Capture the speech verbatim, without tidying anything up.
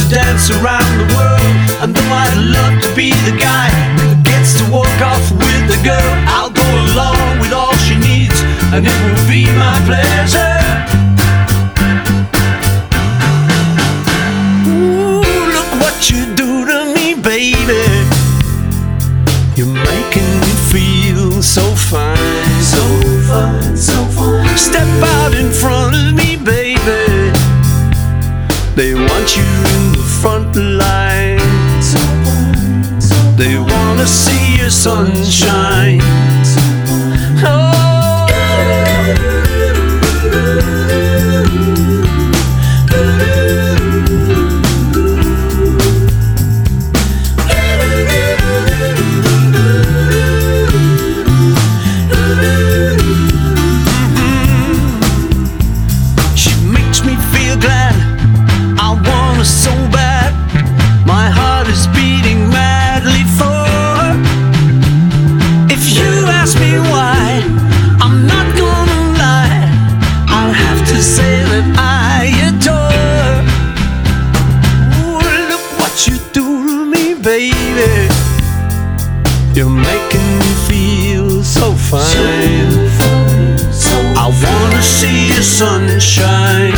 to dance around the world. And though I'd love to be the guy who gets to walk off with the girl, I'll go along with all she needs, and it will be my pleasure. Ooh, look what you do to me, baby. You're making me feel so fine, so fine, so fine. Step out in front of me, baby. They want you in the front line. They wanna see your sunshine. Oh. So bad, my heart is beating madly for her. If you ask me why, I'm not gonna lie, I'll have to say that I adore her. Ooh, look what you do to me, baby. You're making me feel so fine. I wanna see your sunshine.